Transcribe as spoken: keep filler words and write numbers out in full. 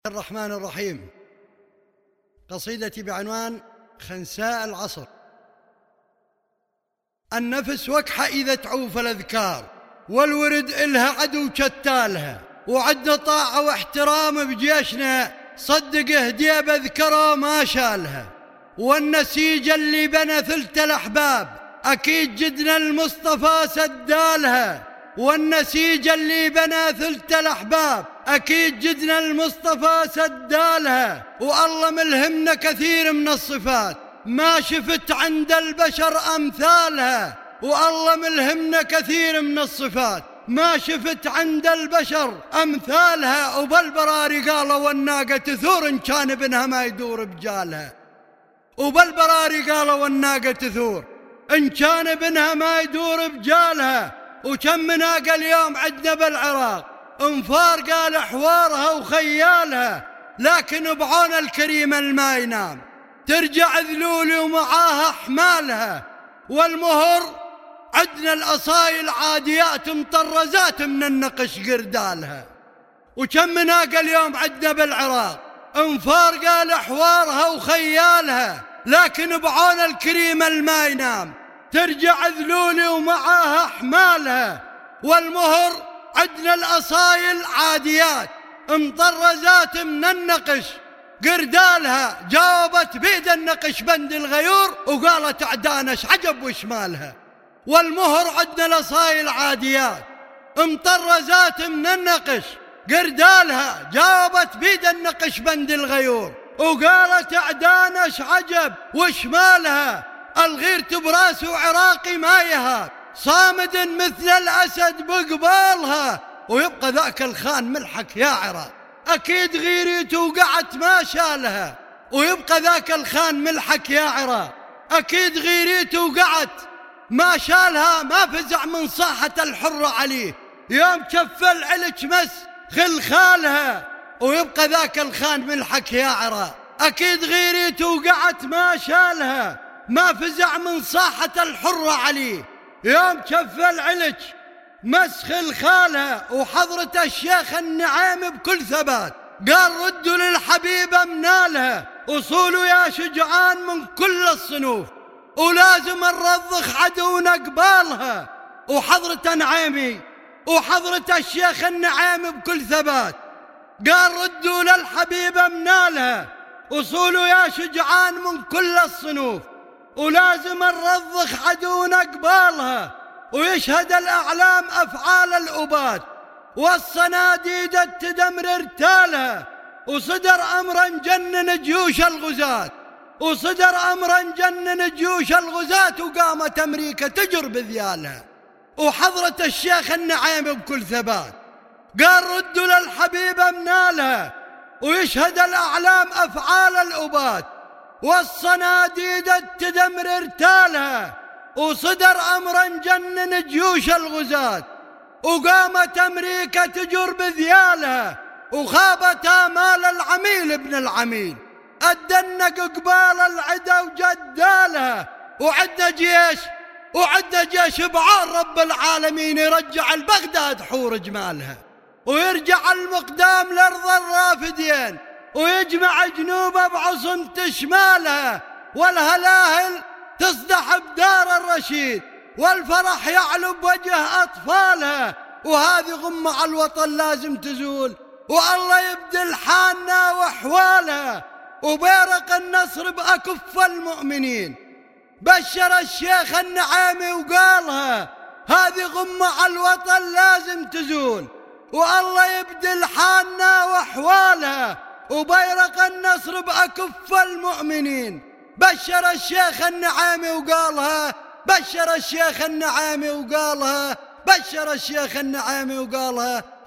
الرحمن الرحيم. قصيدتي بعنوان خنساء العصر. النفس وكحة إذا تعوف الأذكار، والورد إلها عدو شتالها، وعدنا طاعة واحترام بجيشنا، صدقه ديب أذكره ما شالها. والنسيج اللي بنى ثلث الأحباب أكيد جدنا المصطفى سدالها. والنسيج اللي بنى ثلث الأحباب أكيد جدنا المصطفى سدالها. والله ملهمنا كثير من الصفات ما شفت عند البشر أمثالها. والله ملهمنا كثير من الصفات ما شفت عند البشر أمثالها. وبالبراري قالوا والناقة تثور إن كان ابنها ما يدور بجالها. وبالبراري قالوا والناقة تثور إن كان ابنها ما يدور بجالها. وكم ناقة اليوم عدنا بالعراق انفار قال حوارها وخيالها، لكن بعون الكريم الما ينام ترجع ذلولي ومعاها حمالها. والمهر عدنا الأصايل عاديات مطرزات من النقش قردالها. وكم ناقة اليوم عدنا بالعراق انفار قال حوارها وخيالها، لكن بعون الكريم الما ينام ترجع ذلولي ومعاها حمالها. والمهر عدنا الأصايل عاديات مطرزات من النقش قردالها. جاوبت بيد النقش بند الغيور وقالت عدانش عجب وشمالها. والمهر عدنا الأصايل عاديات مطرزات من النقش قردالها. جاوبت بيد النقش بند الغيور وقالت عدانش عجب وشمالها. الغيرة براسه عراقي ما يهاب صامد مثل الأسد بقبالها. ويبقى ذاك الخان ملحك يا عراق أكيد غيرته وقعت ما شالها. ويبقى ذاك الخان ملحك يا عراق أكيد غيرته وقعت ما شالها. ما فزع من صاحة الحرة عليه يوم كف العلج مس خلخالها. ويبقى ذاك الخان ملحك يا عراق أكيد غيرته وقعت ما شالها. ما فزع من صاحة الحرة عليه يوم كف العلج مسخ الخالها. وحضرة الشيخ النعيم بكل ثبات قال ردوا للحبيبة منالها، أصولوا يا شجعان من كل الصنوف ولازم نرضخ عدونا قبالها. وحضرة نعيمي وحضرة الشيخ النعيم بكل ثبات قال ردوا للحبيبة منالها، أصولوا يا شجعان من كل الصنوف ولازم نرضخ عدونا قبالها. ويشهد الأعلام أفعال الأباد والصناديد التدمر ارتالها. وصدر أمرا جنن جيوش الغزاة وصدر أمرا جنن جيوش الغزاة وقامت أمريكا تجر بذيالها. وحضرة الشيخ النعيم بكل ثبات قال ردوا للحبيبة منالها. ويشهد الأعلام أفعال الأباد والصناديد التدمر ارتالها. وصدر أمرا جنن جيوش الغزاة وقامت أمريكا تجر بذيالها. وخابت آمال العميل ابن العميل الدنق قبال العدا وجدالها. وعدنا جيش وعدنا جيش بعون رب العالمين يرجع البغداد حور جمالها، ويرجع المقدام لأرض الرافدين ويجمع جنوبه بعصن تشمالها. والهلاهل تصدح بدار الرشيد والفرح يعلو بوجه أطفالها. وهذه غمة على الوطن لازم تزول والله يبدل حالنا وأحوالها. وبيرق النصر بأكف المؤمنين بشر الشيخ النعيمي وقالها. هذه غمة على الوطن لازم تزول والله يبدل حالنا وأحوالها. وبيرق النصر بأكف المؤمنين بشر الشيخ النعيمي وقالها. بشر الشيخ النعيمي وقالها. بشر الشيخ النعيمي وقالها.